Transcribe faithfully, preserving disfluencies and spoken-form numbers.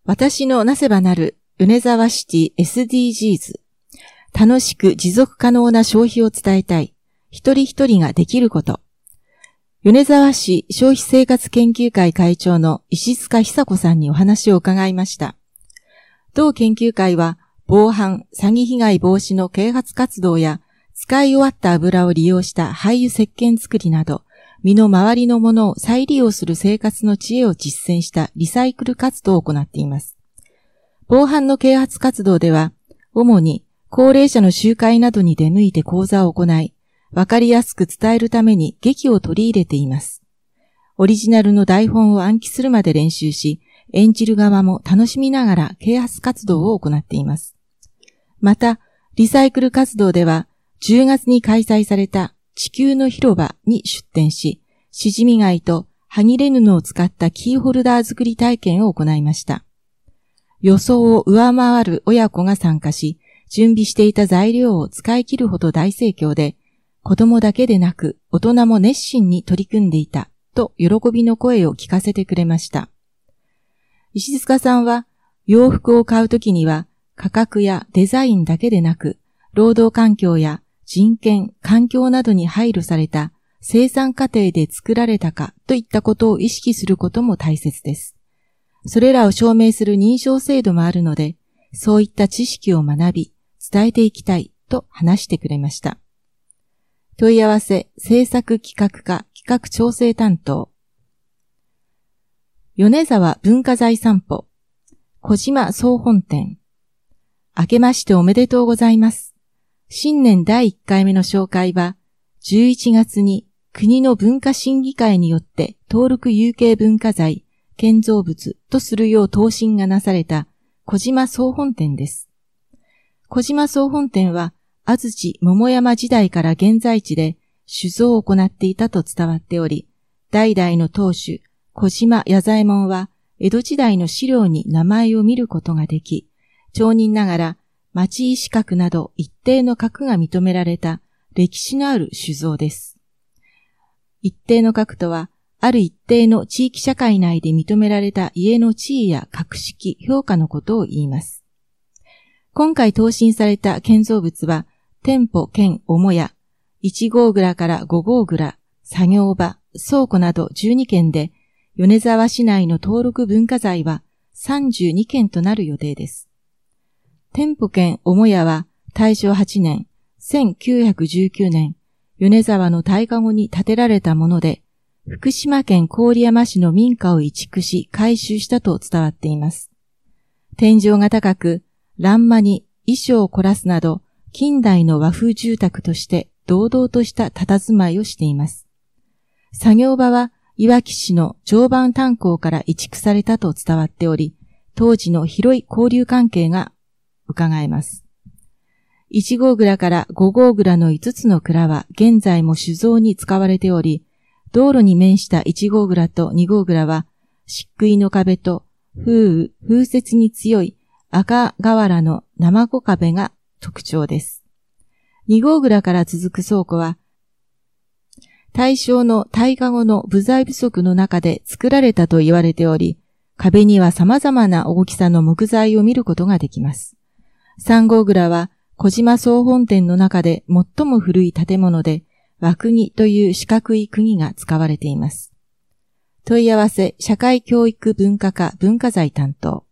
私のなせばなる米沢シティ エスディージーズ。楽しく持続可能な消費を伝えたい。一人一人ができること。米沢市消費生活研究会会長の石塚久子さんにお話を伺いました。同研究会は、防犯、詐欺被害防止の啓発活動や、使い終わった油を利用した廃油石鹸作りなど、身の回りのものを再利用する生活の知恵を実践したリサイクル活動を行っています。防犯の啓発活動では、主に高齢者の集会などに出向いて講座を行い、わかりやすく伝えるために劇を取り入れています。オリジナルの台本を暗記するまで練習し、演じる側も楽しみながら啓発活動を行っています。また、リサイクル活動では、じゅうがつに開催された地球の広場に出展し、しじみ貝とはぎれ布を使ったキーホルダー作り体験を行いました。予想を上回る親子が参加し、準備していた材料を使い切るほど大盛況で、子供だけでなく大人も熱心に取り組んでいたと喜びの声を聞かせてくれました。石塚さんは洋服を買うときには価格やデザインだけでなく、労働環境や人権、環境などに配慮された生産過程で作られたかといったことを意識することも大切です。それらを証明する認証制度もあるので、そういった知識を学び、伝えていきたいと話してくれました。問い合わせ、制作企画課企画調整担当。米沢文化財散歩、小島総本店。明けましておめでとうございます。新年だいいっかいめの紹介は、じゅういちがつに国の文化審議会によって登録有形文化財、建造物とするよう答申がなされた小島総本店です。小島総本店は、安土桃山時代から現在地で酒造を行っていたと伝わっており、代々の当主、小島弥左衛門は、江戸時代の資料に名前を見ることができ、町人ながら町医資格など一定の格が認められた歴史のある酒造です。一定の格とは、ある一定の地域社会内で認められた家の地位や格式、評価のことを言います。今回答申された建造物は、店舗兼母屋、いち号蔵からご号蔵、作業場、倉庫などじゅうにけんで、米沢市内の登録文化財はさんじゅうにけんとなる予定です。店舗兼母屋は大正はちねん、せんきゅうひゃくじゅうきゅうねん、米沢の大籠に建てられたもので、福島県郡山市の民家を移築し改修したと伝わっています。天井が高く、欄間に衣装を凝らすなど、近代の和風住宅として堂々とした佇まいをしています。作業場はいわき市の常磐炭鉱から移築されたと伝わっており、当時の広い交流関係が伺えます。いち号蔵からご号蔵のいつつの蔵は現在も酒造に使われており、道路に面したいち号蔵とに号蔵は漆喰の壁と風雨、風雪に強い赤瓦の生子壁が特徴です。に号蔵から続く倉庫は、大正の大籠の部材不足の中で作られたと言われており、壁には様々な大きさの木材を見ることができます。さん号蔵は小島総本店の中で最も古い建物で、和釘という四角い釘が使われています。問い合わせ、社会教育文化課文化財担当。